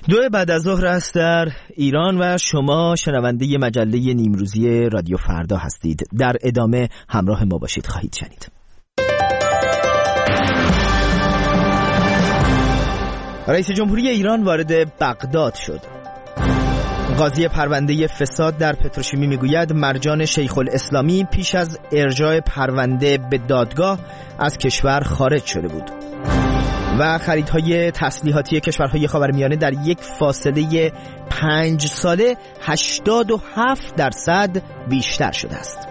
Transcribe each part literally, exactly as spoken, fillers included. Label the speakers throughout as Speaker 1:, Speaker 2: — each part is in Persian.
Speaker 1: دو بعد از ظهر است در ایران و شما شنونده مجله نیمروزی رادیو فردا هستید. در ادامه همراه ما باشید، خواهید شنید. رئیس جمهوری ایران وارد بغداد شد. قاضی پرونده فساد در پتروشیمی میگوید مرجان شیخ الاسلامی پیش از ارجاع پرونده به دادگاه از کشور خارج شده بود. و خریدهای تسلیحاتی کشورهای خاورمیانه در یک فاصله پنج ساله هشتاد و هفت درصد بیشتر شده است.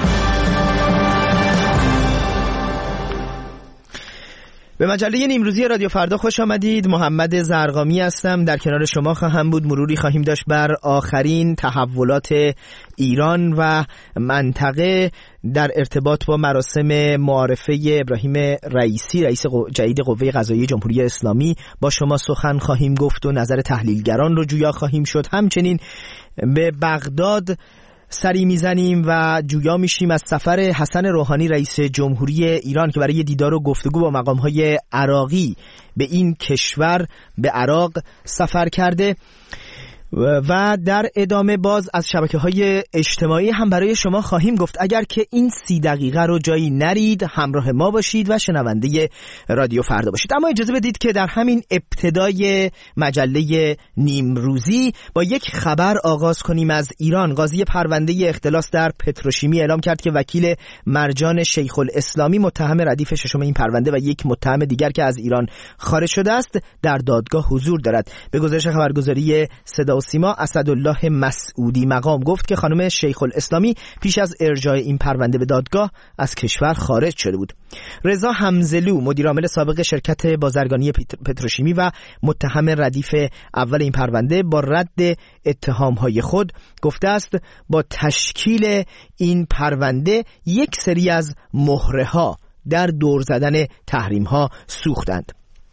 Speaker 1: به مجله نیمروزی رادیو فردا خوش آمدید. محمد زرقامی هستم، در کنار شما خواهم بود. مروری خواهیم داشت بر آخرین تحولات ایران و منطقه در ارتباط با مراسم معارفه ابراهیم رئیسی، رئیس جدید قوه قضاییه جمهوری اسلامی. با شما سخن خواهیم گفت و نظر تحلیلگران رو جویا خواهیم شد. همچنین به بغداد سری میزنیم و جویا میشیم از سفر حسن روحانی رئیس جمهوری ایران که برای دیدار و گفتگو با مقام‌های عراقی به این کشور، به عراق سفر کرده. و در ادامه باز از شبکه‌های اجتماعی هم برای شما خواهیم گفت. اگر که این سی دقیقه رو جایی نرید، همراه ما باشید و شنونده رادیو فردا باشید. اما اجازه بدید که در همین ابتدای مجله نیمروزی با یک خبر آغاز کنیم از ایران. قاضی پرونده اختلاس در پتروشیمی اعلام کرد که وکیل مرجان شیخ الاسلامی، متهم ردیف ششم این پرونده و یک متهم دیگر که از ایران خارج شده است، در دادگاه حضور دارد. به گزارش خبرگزاری صدا و سیما، اسدالله مسعودی مقام گفت که خانم شیخ الاسلامی پیش از ارجاع این پرونده به دادگاه از کشور خارج شده بود. رضا حمزلو، مدیر عامل سابق شرکت بازرگانی پتروشیمی و متهم ردیف اول این پرونده، با رد اتهام‌های خود گفته است با تشکیل این پرونده یک سری از مهره‌ها در دور زدن تحریم‌ها سوختند.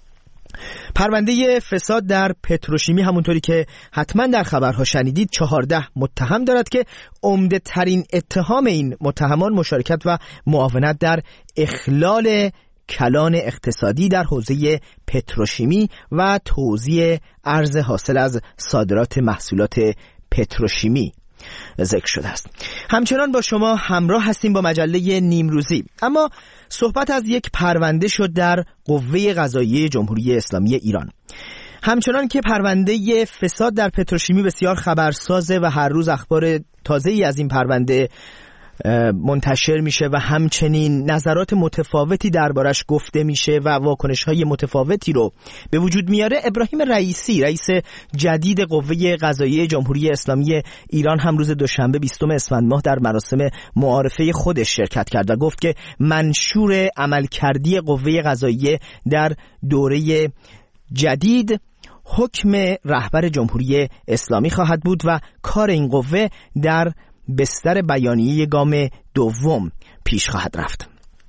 Speaker 1: پرونده فساد در پتروشیمی همونطوری که حتما در خبرها شنیدید چهارده متهم دارد که عمده ترین اتهام این متهمان مشارکت و معاونت در اخلال کلان اقتصادی در حوزه پتروشیمی و توزیع ارز حاصل از صادرات محصولات پتروشیمی ذکر شده است. همچنان با شما همراه هستیم با مجله نیمروزی. اما صحبت از یک پرونده شد در قوه قضاییه جمهوری اسلامی ایران. همچنان که پرونده فساد در پتروشیمی بسیار خبرسازه و هر روز اخبار تازه‌ای از این پرونده منتشر میشه و همچنین نظرات متفاوتی دربارش گفته میشه و واکنش‌های متفاوتی رو به وجود میاره، ابراهیم رئیسی، رئیس جدید قوه قضاییه جمهوری اسلامی ایران، هم روز دوشنبه بیستم اسفند ماه در مراسم معارفه خودش شرکت کرد و گفت که منشور عملکردی قوه قضاییه در دوره جدید حکم رهبر جمهوری اسلامی خواهد بود و کار این قوه در بستر بیانیه گام دوم پیش خواهد رفت.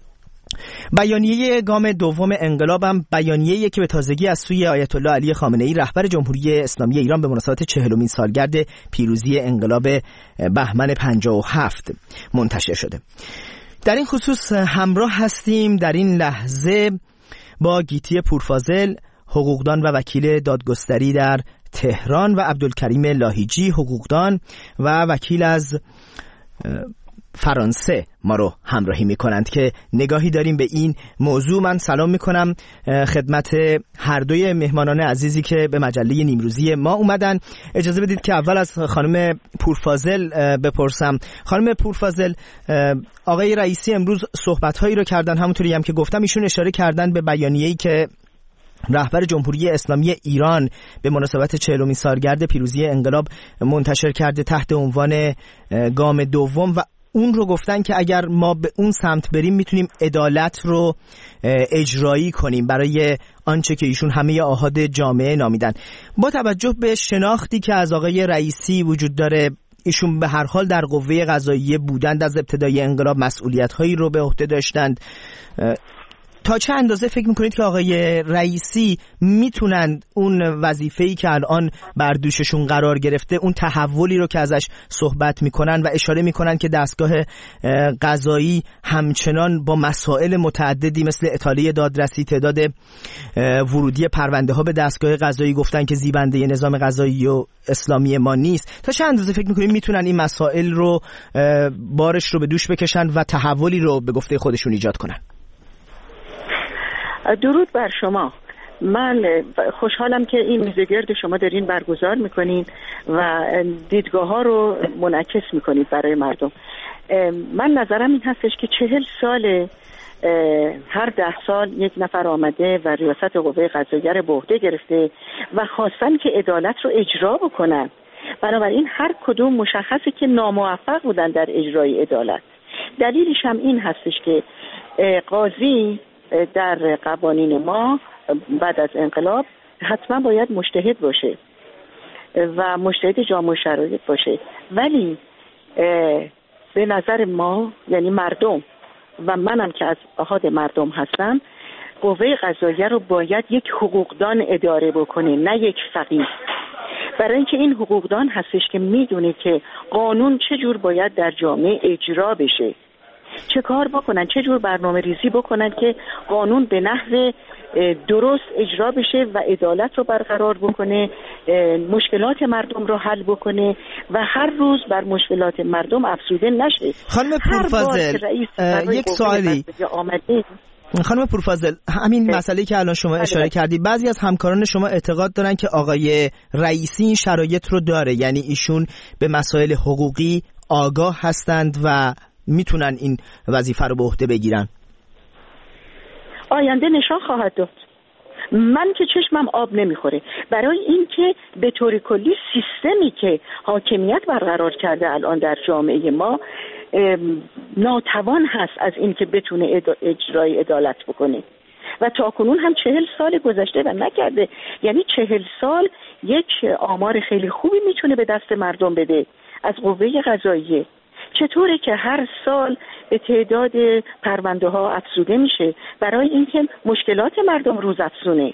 Speaker 1: بیانیه گام دوم انقلاب هم بیانیه‌ای که به تازگی از سوی آیت الله علی خامنه‌ای رهبر جمهوری اسلامی ایران به مناسبت چهلمین سالگرد پیروزی انقلاب بهمن پنجاه و هفت منتشر شده. در این خصوص همراه هستیم در این لحظه با گیتی پورفاضل، حقوقدان و وکیل دادگستری در تهران، و عبدالکریم لاهیجی، حقوقدان و وکیل از فرانسه ما رو همراهی می کنند که نگاهی داریم به این موضوع. من سلام می کنم خدمت هر دوی مهمانان عزیزی که به مجله نیمروزی ما اومدن. اجازه بدید که اول از خانم پورفاضل بپرسم. خانم پورفاضل، آقای رئیسی امروز صحبت‌هایی رو کردن، همونطوری هم که گفتم ایشون اشاره کردن به بیانیه‌ای که رهبر جمهوری اسلامی ایران به مناسبت چهلمین سالگرد پیروزی انقلاب منتشر کرده تحت عنوان گام دوم، و اون رو گفتن که اگر ما به اون سمت بریم میتونیم عدالت رو اجرایی کنیم برای آنچه که ایشون همه آحاد جامعه نامیدن. با توجه به شناختی که از آقای رئیسی وجود داره، ایشون به هر حال در قوه قضاییه بودند، از ابتدای انقلاب مسئولیت‌هایی رو به عهده داشتند، تا چه اندازه فکر میکنید که آقای رئیسی میتونن اون وظیفه‌ای که الان بر دوششون قرار گرفته، اون تحولی رو که ازش صحبت میکنن و اشاره میکنن که دستگاه قضایی همچنان با مسائل متعددی مثل اطاله دادرسی، تعداد ورودی پرونده ها به دستگاه قضایی گفتن که زیبنده نظام قضایی و اسلامی ما نیست، تا چه اندازه فکر میکنید میتونن این مسائل رو بارش رو به دوش بکشن و تحولی رو به گفته خودشون ایجاد کنن؟
Speaker 2: درود بر شما. من خوشحالم که این میزگرد شما دارین برگزار میکنین و دیدگاه ها رو منعکس میکنید برای مردم. من نظرم این هستش که چهل سال هر ده سال یک نفر آمده و ریاست قوه قضاییه رو به عهده گرفته و خواستن که عدالت رو اجرا بکنن. بنابراین هر کدوم مشخصه که ناموفق بودن در اجرای عدالت. دلیلش هم این هستش که قاضی در قوانین ما بعد از انقلاب حتما باید مجتهد باشه و مجتهد جامع شرایط باشه، ولی به نظر ما یعنی مردم و منم که از احاد مردم هستم، قوه قضاییه رو باید یک حقوقدان اداره بکنه، نه یک فقیه. برای اینکه این حقوقدان هستش که میدونه که قانون چجور باید در جامعه اجرا بشه، چه کار بکنن، چه جور برنامه ریزی بکنن که قانون به نحو درست اجرا بشه و عدالت رو برقرار بکنه، مشکلات مردم رو حل بکنه و هر روز بر مشکلات مردم افزوده نشه.
Speaker 1: خانم پورفاضل یک سوالی خانم پورفاضل، همین مسئله که الان شما اشاره کردی، بعضی از همکاران شما اعتقاد دارن که آقای رئیسی این شرایط رو داره، یعنی ایشون به مسائل حقوقی آگاه هستند و میتونن این وظیفه رو به عهده بگیرن.
Speaker 2: آینده نشان خواهد داد. من که چشمم آب نمیخوره برای این که به طور کلی سیستمی که حاکمیت برقرار کرده الان در جامعه ما ناتوان هست از این که بتونه اجرای عدالت بکنه و تاکنون هم چهل سال گذشته و نکرده. یعنی چهل سال یک آمار خیلی خوبی میتونه به دست مردم بده از قوه قضاییه. چطوره که هر سال به تعداد پرونده ها افزوده میشه؟ برای اینکه مشکلات مردم روز افزونه،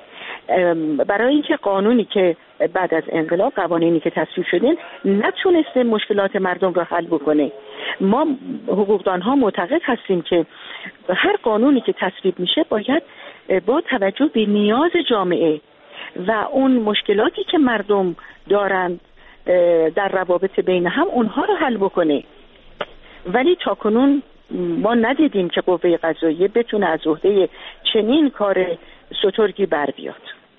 Speaker 2: برای اینکه قانونی که بعد از انقلاب قوانینی که تصویب شدن نتونسته مشکلات مردم را حل بکنه. ما حقوقدان ها معتقد هستیم که هر قانونی که تصویب میشه باید با توجه به نیاز جامعه و اون مشکلاتی که مردم دارند در روابط بین هم اونها رو حل بکنه. ولی تاکنون ما ندیدیم که قوه قضاییه بتونه از عهده چنین کار سترگی بر بیاد.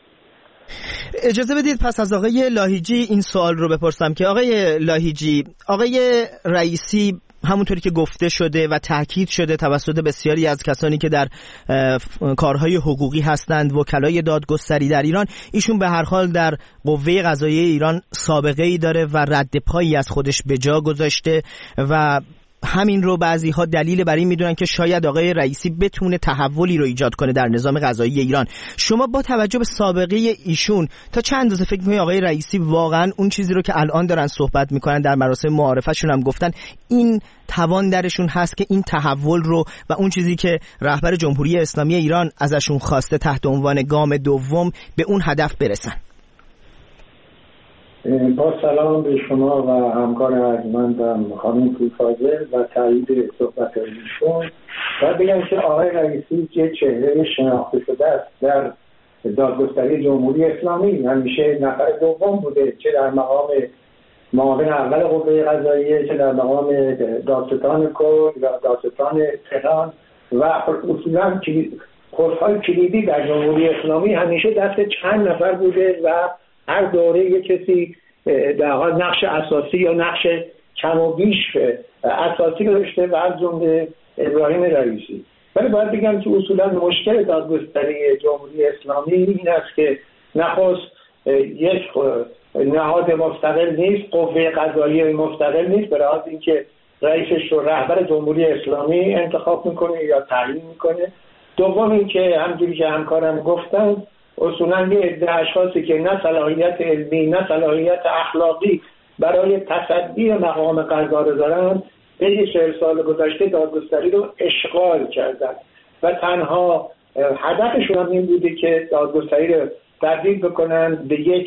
Speaker 1: اجازه بدید پس از آقای لاهیجی این سوال رو بپرسم که آقای لاهیجی، آقای رئیسی همونطوری که گفته شده و تاکید شده توسط بسیاری از کسانی که در کارهای حقوقی هستند، وکلای دادگستری در ایران، ایشون به هر حال در قوه قضاییه ایران سابقه ای داره و رد پایی از خودش به جا گذاشته و همین رو بعضی ها دلیل بر این میدونن که شاید آقای رئیسی بتونه تحولی رو ایجاد کنه در نظام قضایی ایران. شما با توجه به سابقه ایشون تا چند اندازه فکر می‌کنید آقای رئیسی واقعا اون چیزی رو که الان دارن صحبت میکنن در مراسم معارفه‌شون هم گفتن این توان درشون هست که این تحول رو و اون چیزی که رهبر جمهوری اسلامی ایران ازشون خواسته تحت عنوان گام دوم به اون هدف برسن؟
Speaker 3: با سلام به شما و همکار ارجمندم خانم پورفاضل و تایید صحبت ایشون، باید بگم که آقای رئیسی که چهره شناخته شده است در دادگستری جمهوری اسلامی، همیشه نفر دوم بوده، چه در مقام معاون اول قوه قضاییه، چه در مقام دادستان کل یا دادستان تهران و اصولا پست‌های کلیدی در جمهوری اسلامی همیشه دست چند نفر بوده و هر دوره یک کسی در حال نقش اساسی یا نقش کم و بیش اساسی داشته و از جمله ابراهیم رئیسی. ولی باید بگم که اصولا مشکل دادگستری جمهوری اسلامی این است که نخست یک نهاد مستقل نیست، قوه قضاییه مستقل نیست، به لحاظ اینکه رئیسش رو رهبر جمهوری اسلامی انتخاب میکنه یا تعیین میکنه. دوم اینکه همونجوری که همکارم گفتن اصولا یه عده اشخاصی که نه صلاحیت علمی نه صلاحیت اخلاقی برای تصدی مقام قضا رو دارن، طی چهل سال گذشته دادگستری رو اشغال کردن و تنها هدفشون هم این بوده که دادگستری رو تبدیل بکنن به یک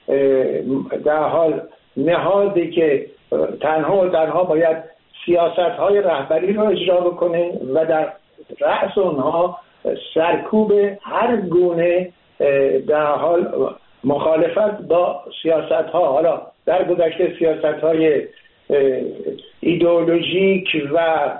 Speaker 3: در حال نهادی که تنها و تنها باید سیاست‌های رهبری رو اجرا بکنه و در رأس اونها سرکوب هر گونه در حال مخالفت با سیاست‌ها، حالا در گذشته سیاست‌های ایدئولوژیک و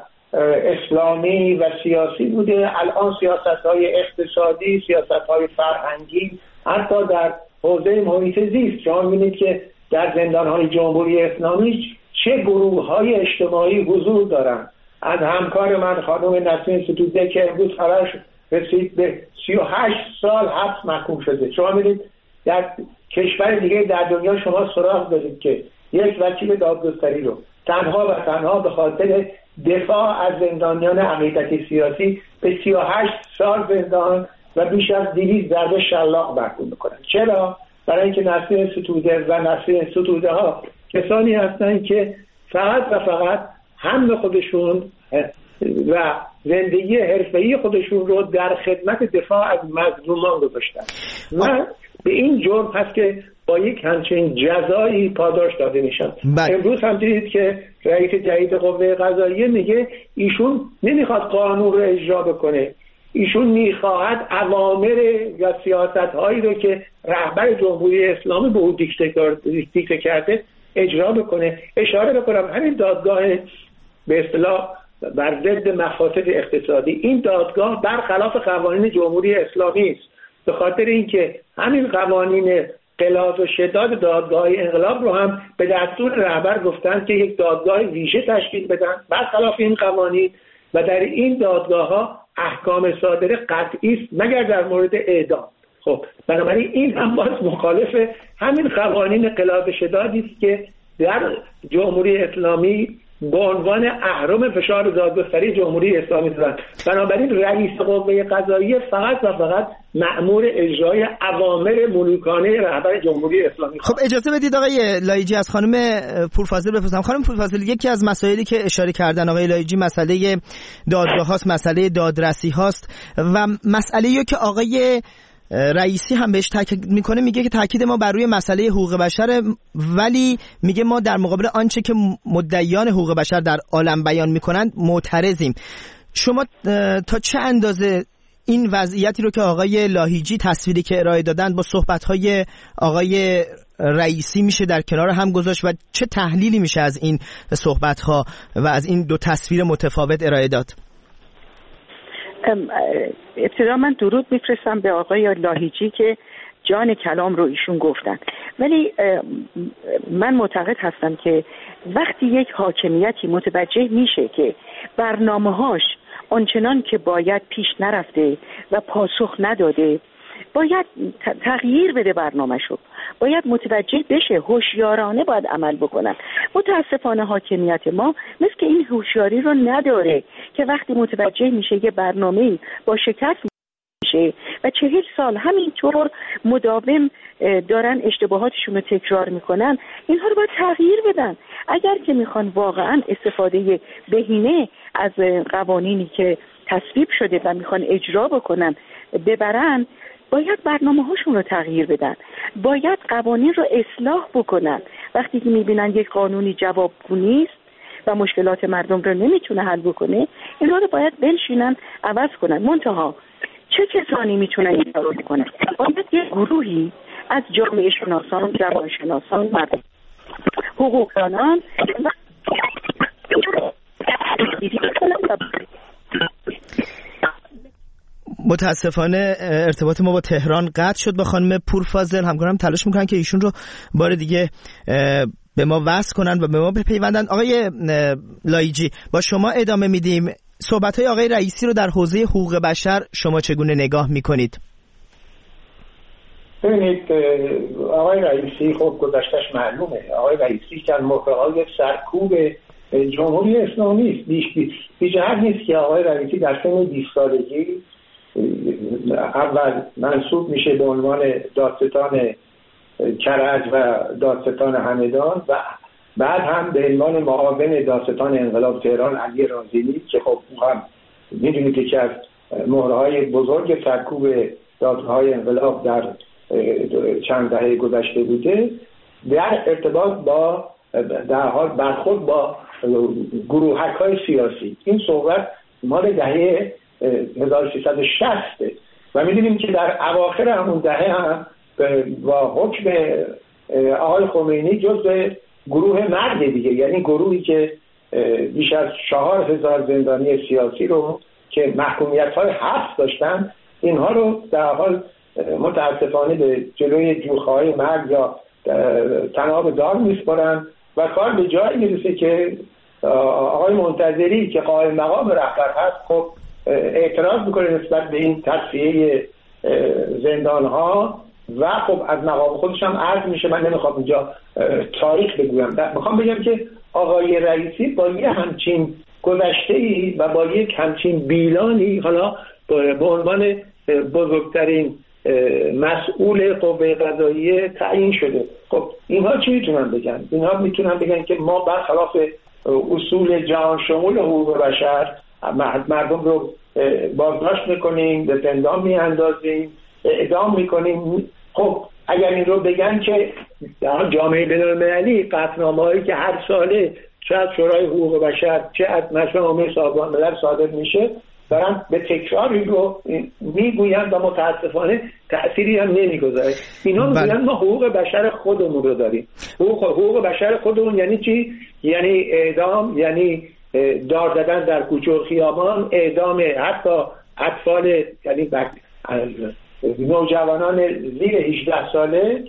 Speaker 3: اسلامی و سیاسی بوده، الان سیاست‌های اقتصادی، سیاست‌های فرهنگی، حتی در حوزه محیط زیست. شما می‌بینید که در زندان‌های جمهوری اسلامی چه گروه‌های اجتماعی حضور دارند. از همکار من خانم نسرین ستوده که امروز خبرش رسید به سی و هشت سال حبس محکوم شده. شما می‌بینید در کشور دیگه در دنیا شما سراغ دارید که یک وکیل دادگستری رو تنها و تنها به خاطر دفاع از زندانیان عقیدتی سیاسی به سی و هشت سال زندان و بیش از دویست ضربه شلاق محکوم میکنن. چرا؟ برای اینکه نسرین ستوده و نسرین ستوده ها کسانی هستن که فقط و فقط هم خودشون و زندگی حرفه‌ای خودشون رو در خدمت دفاع از مظلومان گذاشتن و به این جرم هست که با یک همچین جزایی پاداش داده میشن. امروز هم دیدید که رئیس جدید قوه قضاییه میگه ایشون نمیخواد قانون رو اجرا بکنه، ایشون میخواهد اوامر یا سیاست‌هایی رو که رهبر جمهوری اسلامی به او دیکته کرده اجرا بکنه. اشاره بکنم همین دادگاه به اصطلاح بر ضد مفاسد اقتصادی، این دادگاه برخلاف قوانین جمهوری اسلامی است، به خاطر اینکه همین قوانین غلاظ و شداد دادگاه انقلاب رو هم به دستور رهبر گفتن که یک دادگاه ویژه تشکیل بدن برخلاف این قوانین و در این دادگاه ها احکام صادره قطعی است مگر در مورد اعدام. خب بنابراین این هم باز مخالف همین قوانین غلاظ شدادی است که در جمهوری اسلامی به عنوان اهرم فشار دادگستری جمهوری اسلامی دارند. بنابراین رئیس قوه قضاییه فقط و فقط مأمور اجرای اوامر ملوکانه رهبر جمهوری اسلامی.
Speaker 1: خب اجازه بدید آقای لایجی از خانم پورفاضل بپرسم. خانم پورفاضل، یکی از مسائلی که اشاره کردن آقای لایجی مسئله دادگاه هاست، مسئله دادرسی هاست و مسئله‌ای که آقای رئیسی هم بهش تاکید میکنه، میگه که تاکید ما بر روی مسئله حقوق بشر، ولی میگه ما در مقابل آنچه که مدعیان حقوق بشر در عالم بیان میکنند معترضیم. شما تا چه اندازه این وضعیتی رو که آقای لاهیجی تصویری که ارائه دادن با صحبت‌های آقای رئیسی میشه در کنار هم گذاشت و چه تحلیلی میشه از این صحبت‌ها و از این دو تصویر متفاوت ارائه داد؟
Speaker 2: ابتدا من درود میفرستم به آقای لاهیجی که جان کلام رو ایشون گفتن، ولی من معتقد هستم که وقتی یک حاکمیتی متوجه میشه که برنامه‌هاش آنچنان که باید پیش نرفته و پاسخ نداده، باید تغییر بده برنامه‌شو، باید متوجه بشه، هوشیارانه باید عمل بکنن. متاسفانه حاکمیت ما مثل که این هوشیاری رو نداره که وقتی متوجه میشه یه برنامه‌ای با شکست میشه و چهل سال همینطور مداوم دارن اشتباهاتشون رو تکرار میکنن، اینها رو باید تغییر بدن. اگر که میخوان واقعا استفاده بهینه از قوانینی که تصویب شده و میخوان اجرا بکنن ببرن، باید برنامه هاشون رو تغییر بدن، باید قوانین رو اصلاح بکنن. وقتی که میبینن یک قانونی جوابگو نیست و مشکلات مردم رو نمیتونه حل بکنه، اینا رو باید بنشینن عوض کنن. منتها چه کسانی میتونن این کارو بکنن؟ باید یک گروهی از جامعه شناسان، جوان شناسان، مردم، حقوقدانان
Speaker 1: متاسفانه ارتباط ما با تهران قطع شد. با خانم پورفاضل همکارم تلاش میکنن که ایشون رو بار دیگه به ما وصل کنن و به ما بپیوندن. آقای لایجی، با شما ادامه میدیم. صحبت‌های آقای رئیسی رو در حوزه حقوق بشر شما چگونه نگاه میکنید؟
Speaker 3: ببینید، آقای رئیسی خب گذشتش معلومه. آقای رئیسی که موقع‌های سرکوب جمهوری اسلامی است. بی جهت نیست که آقای رئیسی در سن بیست سالگی اول منصوب میشه به عنوان دادستان کرج و دادستان همدان و بعد هم به عنوان معاون دادستان انقلاب تهران علی رازیمی که خب هم میدونید که از مهرهای بزرگ سرکوب دادگاه‌های انقلاب در چند دهه گذشته بوده، در ارتباط با در حال برخورد با گروهک‌های سیاسی. این صحبت مال دهه هزار و سیصد و شصت و می‌دونیم که در اواخر همون دهه هم با حکم آقای خمینی جزء گروه مرد دیگه، یعنی گروهی که بیش از چهار هزار زندانی سیاسی رو که محکومیت‌های حبس داشتن، اینها رو در حال متاسفانه به جلوی جوخه‌های مرگ یا تناب دار میسپارن و کار به جایی میرسه که آقای منتظری که قائم مقام رهبر هست خب اعتراض میکنه نسبت به این تصفیه زندان‌ها و خب از مقام خودش هم عرض میشه. من نمیخوام اینجا تاریخ بگویم، میخوام بگم که آقای رئیسی با یه همچین گذشته‌ای و با یک همچین بیلانی حالا به عنوان بزرگترین مسئول قوه قضاییه تعیین شده. خب اینها چی میتونن بگن؟ اینها میتونن بگن که ما برخلاف اصول جهان شمول حقوق بشر مردم رو بازداشت میکنیم، به زندان میاندازیم، اعدام میکنیم. خب اگر این رو بگن که در جامعه بین‌المللی قطعنامه‌هایی که هر ساله چه از شورای حقوق بشر چه از مجمع عمومی سازمان ملل صادر میشه دارن به تکراری رو میگویند و متاسفانه تأثیری هم نمیگذاره. اینا میگن ما حقوق بشر خودمون رو داریم. حقوق, حقوق بشر خودمون یعنی چی؟ یعنی اعدام، یعنی دار زدن در کوچه و خیابان، اعدام حتی اطفال، یعنی نوجوانان زیر هجده ساله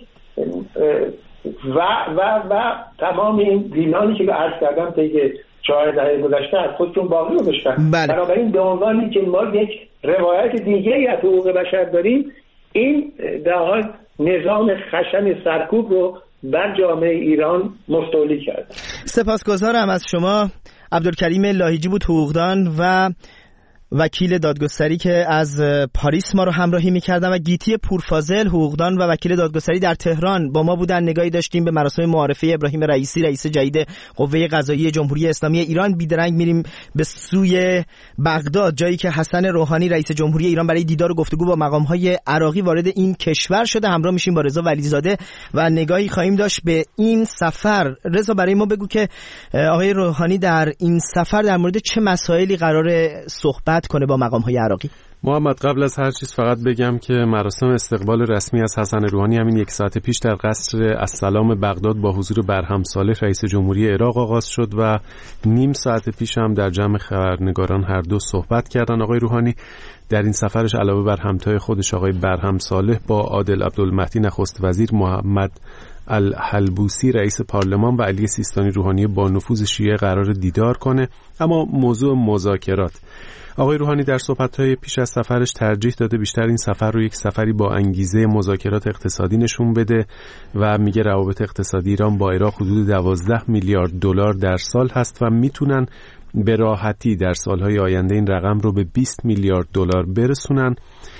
Speaker 3: و و و تمام این دینانی که به عرض کردم طی چهار دهه گذشته از خودشون باقی رو داشتن.
Speaker 1: بله.
Speaker 3: بنابراین به عنوانی که ما یک روایت دیگری از حقوق بشر داریم، این در حال نظام خشن سرکوب رو بر جامعه ایران مستولی کرد.
Speaker 1: سپاسگزارم از شما. عبدالکریم لاهیجی بود، حقوقدان و وکیل دادگستری که از پاریس ما رو همراهی می‌کردن، و گیتی پورفاضل، حقوقدان و وکیل دادگستری در تهران با ما بودن. نگاهی داشتیم به مراسم معارفه ابراهیم رئیسی، رئیس جدید قوه قضاییه جمهوری اسلامی ایران. بیدرنگ میریم به سوی بغداد، جایی که حسن روحانی رئیس جمهوری ایران برای دیدار و گفتگو با مقام‌های عراقی وارد این کشور شده. همراه میشیم با رضا ولیزاده و نگاهی خواهیم داشت به این سفر. رضا برای ما بگو که آقای روحانی در این سفر در مورد چه مسائلی قراره صحبت کنه با مقام‌های عراقی.
Speaker 4: محمد، قبل از هر چیز فقط بگم که مراسم استقبال رسمی از حسن روحانی همین یک ساعت پیش در قصر السلام بغداد با حضور برهم صالح رئیس جمهوری عراق آغاز شد و نیم ساعت پیش هم در جمع خبرنگاران هر دو صحبت کردن. آقای روحانی در این سفرش علاوه بر همتای خودش آقای برهم صالح با عادل عبدالمهدی نخست وزیر، محمد الحلبوسی رئیس پارلمان و علی سیستانی روحانی با نفوذ شیعه قرار دیدار کنه. اما موضوع مذاکرات، آقای روحانی در صحبت‌های پیش از سفرش ترجیح داده بیشتر این سفر رو یک سفری با انگیزه مذاکرات اقتصادی نشون بده و میگه روابط اقتصادی ایران با عراق حدود دوازده میلیارد دلار در سال هست و میتونن به راحتی در سالهای آینده این رقم رو به بیست میلیارد دلار برسونن.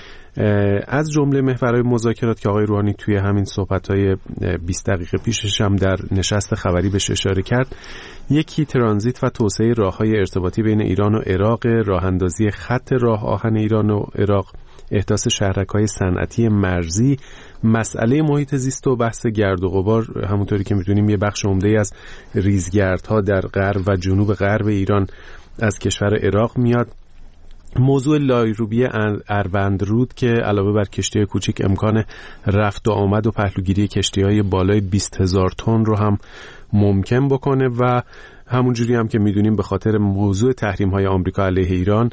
Speaker 4: از جمله محورهای مذاکرات که آقای روحانی توی همین صحبت‌های بیست دقیقه پیشش هم در نشست خبری بهش اشاره کرد، یکی ترانزیت و توسعه راه‌های ارتباطی بین ایران و عراق، راه‌اندازی خط راه آهن ایران و عراق، احداث شهرک‌های صنعتی مرزی، مسئله محیط زیست و بحث گرد و غبار. همونطوری که می‌دونیم یه بخش عمده‌ای از ریزگردها در غرب و جنوب غرب ایران از کشور عراق میاد. موضوع لایروبی اروندرود که علاوه بر کشتی کوچیک امکان رفت و آمد و پهلوگیری کشتی‌های بالای بیست هزار تن رو هم ممکن بکنه و همونجوری هم که میدونیم به خاطر موضوع تحریم‌های آمریکا علیه ایران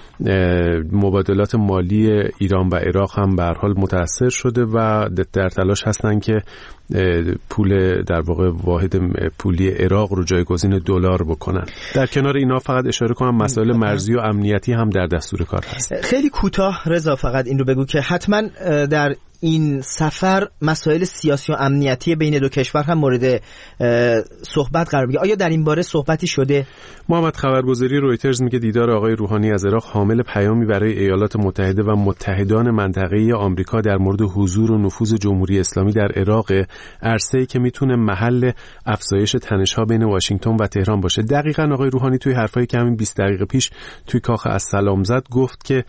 Speaker 4: مبادلات مالی ایران و عراق هم به هر حال متاثر شده و در تلاش هستن که پول در واقع واحد پولی عراق رو جایگزین دلار بکنن. در کنار اینا فقط اشاره کنم مسائل مرزی و امنیتی هم در دستور کار هست.
Speaker 1: خیلی کوتاه رضا فقط این رو بگو که حتما در این سفر مسائل سیاسی و امنیتی بین دو کشور هم مورد صحبت قرار بگیره. آیا در این باره صحبتی شده؟
Speaker 4: محمد، خبرگزاری رویترز میگه دیدار آقای روحانی از عراق حامل پیامی برای ایالات متحده و متحدان منطقه‌ای آمریکا در مورد حضور و نفوذ جمهوری اسلامی در عراق، عرصه‌ای که میتونه محل افزایش تنش‌ها بین واشنگتن و تهران باشه. دقیقاً آقای روحانی توی حرفایی که همین بیست دقیقه پیش توی کاخ السلام زد گفت که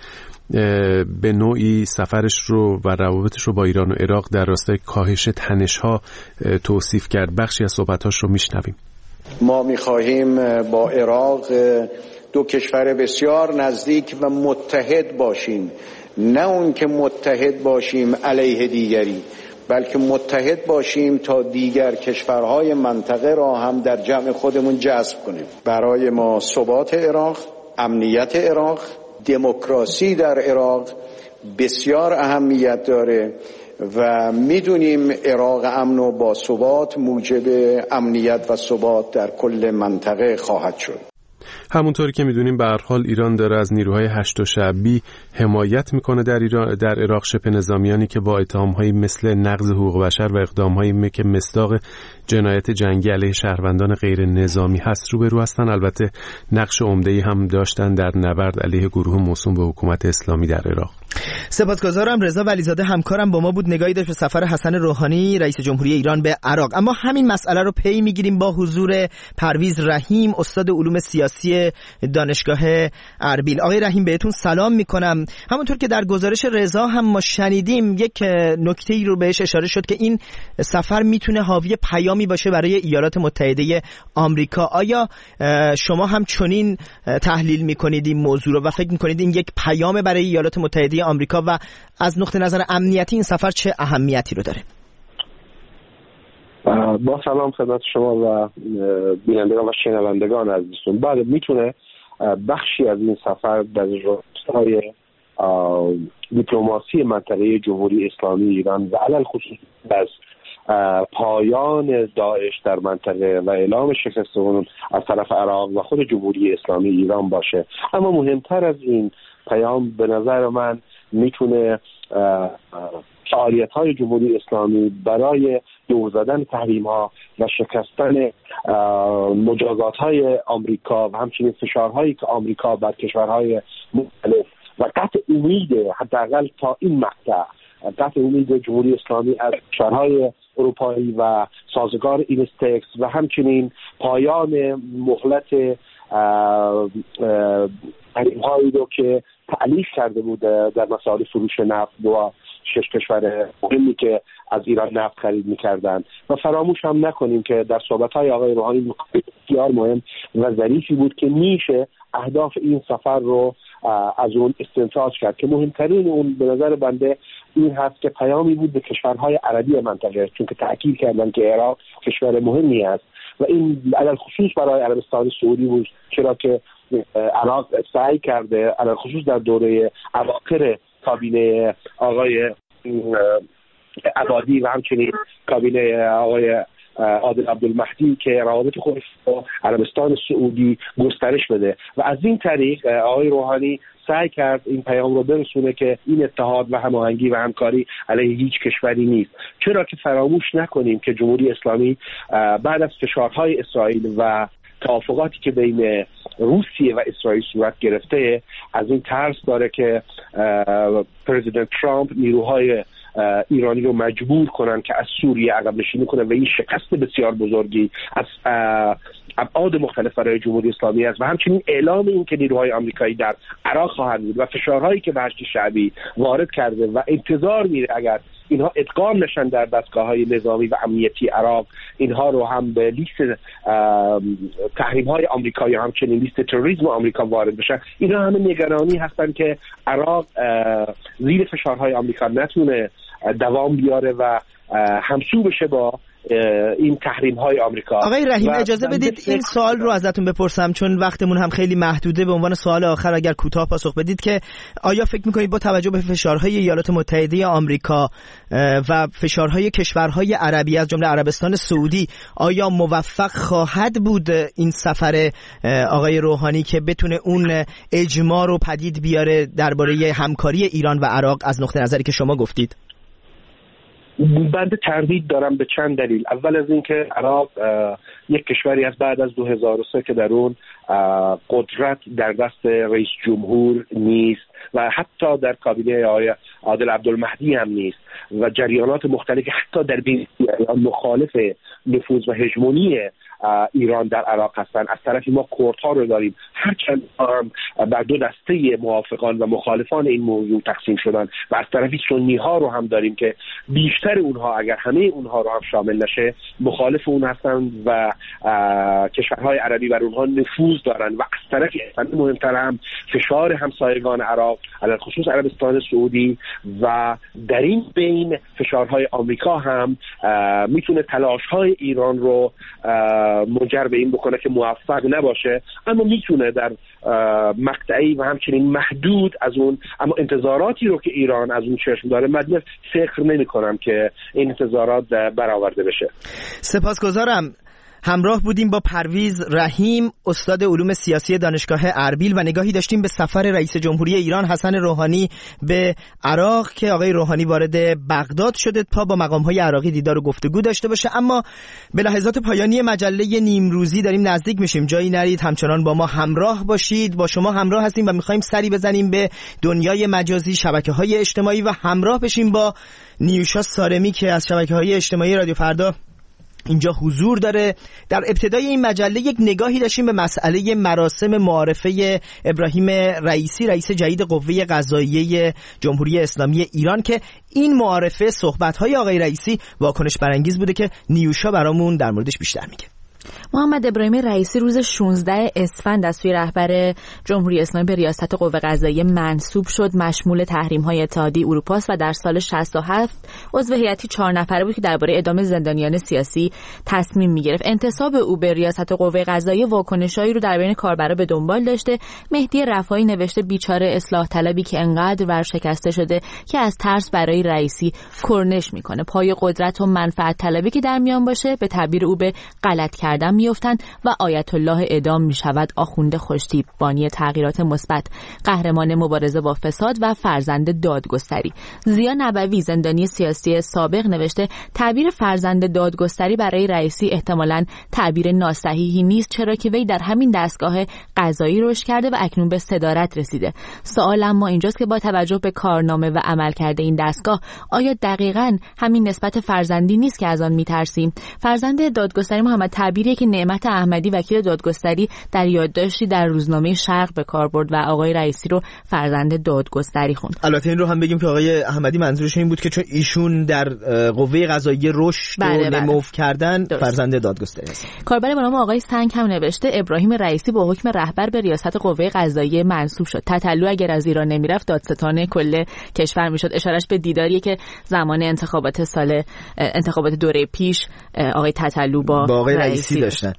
Speaker 4: به نوعی سفرش رو و روابطش رو با ایران و عراق در راستای کاهش تنش‌ها توصیف کرد. بخشی از صحبتاش رو میشنویم.
Speaker 5: ما می‌خواهیم با عراق دو کشور بسیار نزدیک و متحد باشیم، نه اون که متحد باشیم علیه دیگری، بلکه متحد باشیم تا دیگر کشورهای منطقه را هم در جمع خودمون جذب کنیم. برای ما ثبات عراق، امنیت عراق، دموکراسی در عراق بسیار اهمیت داره و میدونیم عراق امن و با ثبات موجب امنیت و ثبات در کل منطقه خواهد شد.
Speaker 4: همونطوری که میدونیم به هر حال ایران داره از نیروهای هشت شعبی حمایت میکنه در ایران، در عراق، شبه نظامیانی که با اتهام‌هایی مثل نقض حقوق بشر و اقدام‌هایی که مصداق جنایت جنگی علیه شهروندان غیر نظامی هست روبرو هستن. البته نقش عمده‌ای هم داشتن در نبرد علیه گروه موسوم به حکومت اسلامی در عراق.
Speaker 1: سپاسگزارم. رضا ولیزاده همکارم با ما بود، نگاهی داشت به سفر حسن روحانی رئیس جمهوری ایران به عراق. اما همین مسئله رو پی میگیریم با حضور پرویز رحیم، استاد علوم سیاسی دانشگاه اربیل. آقای رحیم بهتون سلام میکنم. همونطور که در گزارش رضا هم ما شنیدیم، یک نکته‌ای رو بهش اشاره شد که این سفر میتونه حاوی پیامی باشه برای ایالات متحده آمریکا. آیا شما هم چنین تحلیل میکنید این موضوع رو و فکر میکنید این یک پیام برای ایالات متحده آمریکا و از نقطه نظر امنیتی این سفر چه اهمیتی رو داره؟
Speaker 6: با سلام خدمت شما و بینندگان و شنوندگان عزیزتون. بله، میتونه بخشی از این سفر در راستای دیپلماسی منطقه جمهوری اسلامی ایران و علل خصوص از پایان داعش در منطقه و اعلام شکست اون از طرف عراق و خود جمهوری اسلامی ایران باشه. اما مهمتر از این پیام به نظر من میتونه فعالیت‌های جمهوری اسلامی برای دور زدن تحریم‌ها و شکستن مجازات‌های آمریکا و همچنین فشارهایی که آمریکا بر کشورهای مختلف و قطع امید حداقل تا این مقطع قطع امید جمهوری اسلامی از کشورهای اروپایی و سازگار اینستکس و همچنین پایان مهلت تحریم‌هایی رو که تعلیق کرده بود در مسائل فروش نفت و شش کشور مهمی که از ایران نفت خرید می‌کردند. و فراموش هم نکنیم که در صحبت‌های آقای روحانی بسیار مهم و ظریفی بود که میشه اهداف این سفر رو از اون استنتاج کرد که مهمترین اون به نظر بنده این هست که پیامی بود به کشورهای عربی منطقه، چون که تأکید کردن که عراق کشور مهمی است و این علل خصوص برای عربستان سعودی بود، چرا که عراق سعی کرده علل خصوص در دوره اواخر کابینه آقای عبادی و همچنین کابینه آقای عادل عبدالمهدی که روابط خودش با عربستان سعودی گسترش بده و از این طریق آقای روحانی سعی کرد این پیام رو برسونه که این اتحاد و هماهنگی و همکاری علیه هیچ کشوری نیست. چرا که فراموش نکنیم که جمهوری اسلامی بعد از فشارهای اسرائیل و توافقاتی که بین روسیه و اسرائیل صورت گرفته از این ترس داره که پرزیدنت ترامپ نیروهای ایرانی رو مجبور کنن که از سوریه عقب نشینی کنن و این شکست بسیار بزرگی از ابعاد مختلف برای جمهوری اسلامی است و همچنین اعلام این که نیروهای آمریکایی در عراق خواهند بود و فشارهایی که به هشت شعبی وارد کرده و انتظار میره اگر اینها ادغام نشن در دستگاه‌های نظامی و امنیتی عراق، اینها رو هم به لیست تحریم‌های آمریکا یا همچنین لیست تروریسم آمریکا وارد بشن. اینها همه نگرانی هستن که عراق زیر فشارهای آمریکا نتونه دوام بیاره و همسو بشه با این تحریم های آمریکا.
Speaker 1: آقای رحیم اجازه بدید این سوال رو ازتون بپرسم چون وقتمون هم خیلی محدوده. به عنوان سوال آخر اگر کوتاه پاسخ بدید که آیا فکر میکنید با توجه به فشارهای ایالات متحده آمریکا و فشارهای کشورهای عربی از جمله عربستان سعودی آیا موفق خواهد بود این سفر آقای روحانی که بتونه اون اجماع رو پدید بیاره درباره همکاری ایران و عراق از نقطه نظری که شما گفتید؟
Speaker 6: بنده تردید دارم به چند دلیل. اول از این که عراق یک کشوری از بعد از دو هزار و سه که در اون قدرت در دست رئیس جمهور نیست و حتی در کابینه آقای عادل عبدالمهدی هم نیست و جریانات مختلفی حتی در بین مخالف نفوذ و هژمونی ایران در عراق هستن، از طرفی ما کردها رو داریم. هرچند بر دو دسته موافقان و مخالفان این موضوع تقسیم شدن و از طرفی سنی ها رو هم داریم که بیشتر اونها اگر همه اونها رو هم شامل نشه مخالف اون هستن و کشورهای عربی بر اونها نفوذ دارن و از طرفی مهمتر هم فشار همسایگان عراق علیه خصوص عربستان سعودی و در این بین فشارهای آمریکا هم میتونه تلاش‌های ایران رو منجر به این بکنه که موفق نباشه، اما میتونه در مقطعی و همچنین محدود از اون، اما انتظاراتی رو که ایران از اون چشم داره مدنه فکر نمی کنم که این انتظارات برآورده بشه.
Speaker 1: سپاسگزارم. همراه بودیم با پرویز رحیم، استاد علوم سیاسی دانشگاه اربیل و نگاهی داشتیم به سفر رئیس جمهوری ایران حسن روحانی به عراق که آقای روحانی وارد بغداد شده تا با مقام‌های عراقی دیدار و گفتگو داشته باشه. اما به لحظات پایانی مجله نیمروزی داریم نزدیک میشیم. جایی نرید، همچنان با ما همراه باشید. با شما همراه هستیم و می‌خوایم سری بزنیم به دنیای مجازی، شبکه‌های اجتماعی و همراه بشیم با نیوشا سارمی که از شبکه‌های اجتماعی رادیو فردا اینجا حضور داره. در ابتدای این مجله یک نگاهی داشتیم به مسئله مراسم معارفه ابراهیم رئیسی، رئیس جدید قوه قضاییه جمهوری اسلامی ایران، که این معارفه صحبت‌های آقای رئیسی واکنش برانگیز بوده که نیوشا برامون در موردش بیشتر میگه.
Speaker 7: محمد ابراهیم رئیسی روز شانزده اسفند از سوی رهبر جمهوری اسلامی به ریاست قوه قضاییه منصوب شد. مشمول تحریم‌های اتحادیه اروپا است و در سال شصت و هفت عضو هیئتی چهار نفره بود که درباره اعدام زندانیان سیاسی تصمیم می‌گرفت. انتصاب او به ریاست قوه قضاییه واکنشایی رو در بین کاربرا به دنبال داشته. مهدی رفاعی نوشته بیچاره اصلاح طلبی که انقدر ورشکسته شده که از ترس برای رئیسی کرنش میکنه. پای قدرت و منفعت طلبی که در میان باشه به تعبیر او به غلط کردن میافتند و آیت الله اعدام میشود. آخوند خوشتیپ، بانی تغییرات مثبت، قهرمان مبارزه با فساد و فرزند دادگستری. زیا نبوی زندانی سیاسی سابق نوشته تعبیر فرزند دادگستری برای رئیسی احتمالاً تعبیر ناصحیحی نیست، چرا که وی در همین دستگاه قضایی رشد کرده و اکنون به صدارت رسیده. سوال اما اینجاست که با توجه به کارنامه و عملکرد این دستگاه آیا دقیقاً همین نسبت فرزندی نیست که از آن میترسیم؟ فرزند دادگستری محمد تعبیری که نعمت احمدی وکیل دادگستری در یادداشتی در روزنامه شرق به کار برد و آقای رئیسی رو فرزند دادگستری خوند. البته این رو هم بگیم که آقای احمدی منظورش این بود که چون ایشون در قوه قضاییه رشد و نمو کردن فرزند دادگستری است. کاربر به نام آقای سنگ هم نوشته ابراهیم رئیسی با حکم رهبر به ریاست قوه قضاییه منصوب شد. تتلو اگر از ایران نمیرفت دادستان کل کشور میشد. اشارش به دیداری که زمان انتخابات سال انتخابات دوره پیش آقای تتلو با, با آقای رئیسی داشتن.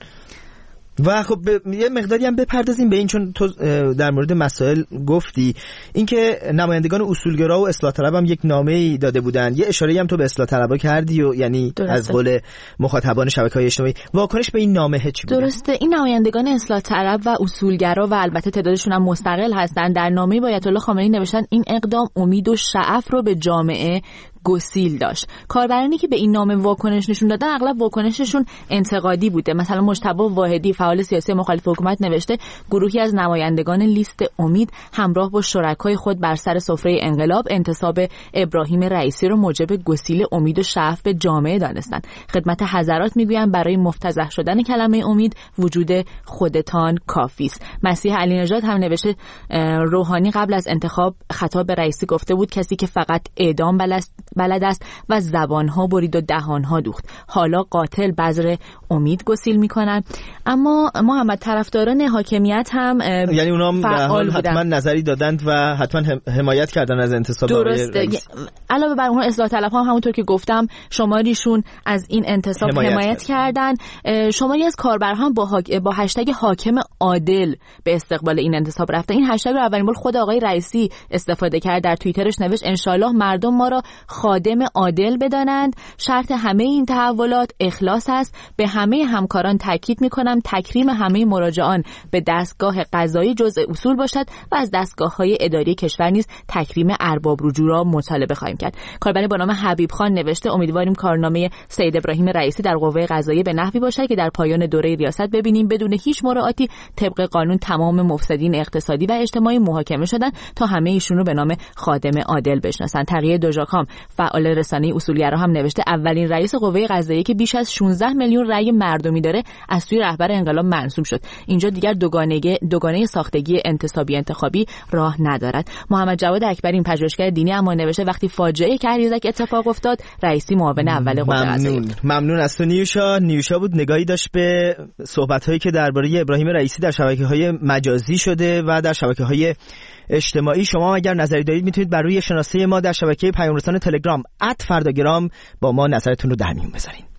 Speaker 7: و خب یه مقداری هم بپردازیم به این، چون تو در مورد مسائل گفتی اینکه نمایندگان اصولگرا و اصلاح طلب هم یک نامه‌ای داده بودن. یه اشاره‌ای هم تو به اصلاح طلبا کردی و یعنی درسته. از قول مخاطبان شبکه‌های اجتماعی واکنش به این نامه چی بود؟ درسته، این نمایندگان اصلاح طلب و اصولگرا و البته تعدادشون هم مستقل هستن در نامه با آیت الله خامنه‌ای نوشتن این اقدام امید و شعف رو به جامعه گسیل داشت. کاربرانی که به این نامه واکنش نشون دادن اغلب واکنششون انتقادی بوده. مثلا مجتبی واحدی فعال سیاسی مخالف حکومت نوشته گروهی از نمایندگان لیست امید همراه با شرکای خود بر سر سفره انقلاب انتصاب ابراهیم رئیسی رو موجب گسیل امید و شعف به جامعه دانستن. خدمت حضرات میگویم برای مفتضح شدن کلمه امید وجود خودتان کافی است. مسیح علی نژاد هم نوشته روحانی قبل از انتخاب خطاب به رئیسی گفته بود کسی که فقط اعدام بلد است و زبانها برید و دهانها دوخت. حالا قاتل بذر امید گسیل میکنن. اما محمد طرفداران حاکمیت هم یعنی اونام فعال حتما نظری دادند و حتما حمایت کردن از انتصاب آقای رئیس. علاوه بر اون اصلاح طلب هم همونطور که گفتم شماریشون از این انتصاب حمایت, حمایت کردن. شماری از کاربرها هم با هاک... با هشتگ حاکم عادل به استقبال این انتصاب رفتن. این هشتگ رو اولین بار خود آقای رئیسی استفاده کرد. در توییترش نوشت انشالله مردم ما را خادم عادل بدانند. شرط همه این تحولات اخلاص است. به همه همکاران تاکید می‌کنم تکریم همه مراجعان به دستگاه قضایی جزء اصول باشد و از دستگاه‌های اداری کشور نیز تکریم ارباب رجوع را مطالبه خواهیم کرد. کاربر با نام حبیب خان نوشته امیدواریم کارنامه سید ابراهیم رئیسی در قوه قضاییه به نحوی باشد که در پایان دوره ریاست ببینیم بدون هیچ مراعاتی طبق قانون تمام مفسدین اقتصادی و اجتماعی محاکمه شدن تا همه ایشون رو به نام خادم عادل بشناسن. تقیه دوژاکام فعال رسانه اصولگرا هم نوشته اولین رئیس قوه قضاییه که بیش از شانزده میلیون رأی مردمی داره از سوی رهبر انقلاب منصوب شد. اینجا دیگر دوگانگی دوگانه ساختگی انتصابی انتخابی راه ندارد. محمد جواد اکبری این پژوهشگر دینی اما نوشته وقتی فاجعه کریزک اتفاق افتاد رئیسی معاون اول قوه قضاییه.
Speaker 1: ممنون ممنون از تو نیوشا. نیوشا بود نگاهی داشت به صحبت‌هایی که درباره ابراهیم رئیسی در شبکه‌های مجازی شده و در شبکه‌های اجتماعی. شما اگر نظری دارید میتونید بر روی شناسه ما در شبکه پیام رسان تلگرام ات فرداگرام با ما نظرتون رو در میون بذارید.